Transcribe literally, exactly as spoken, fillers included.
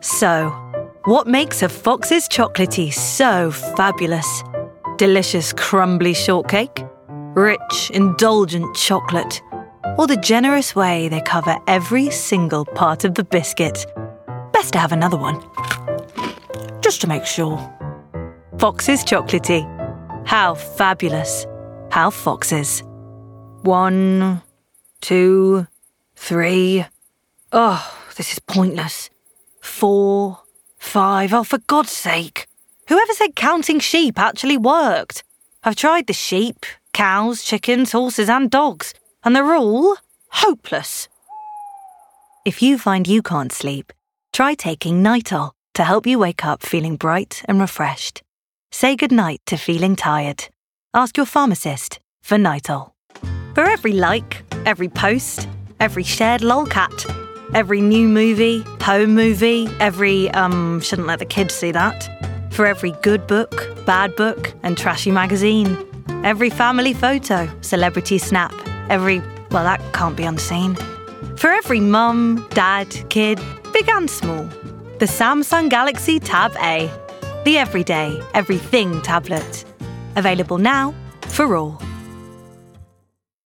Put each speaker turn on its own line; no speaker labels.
So, what makes a Fox's Chocolatey so fabulous? Delicious crumbly shortcake? Rich, indulgent chocolate? Or the generous way they cover every single part of the biscuit? Best to have another one, just to make sure. Fox's Chocolatey. How fabulous. How Fox's. One, two, three. Oh, this is pointless. Four, five. Oh, for God's sake. Whoever said counting sheep actually worked? I've tried the sheep, cows, chickens, horses and dogs, and they're all hopeless. If you find you can't sleep, try taking Nitol to help you wake up feeling bright and refreshed. Say goodnight to feeling tired. Ask your pharmacist for Nitol. For every like, every post, every shared lolcat, every new movie, home movie, every, um, shouldn't let the kids see that. For every good book, bad book, and trashy magazine. Every family photo, celebrity snap, every, well, that can't be unseen. For every mum, dad, kid, big and small. The Samsung Galaxy Tab A. The everyday, everything tablet. Available now for all.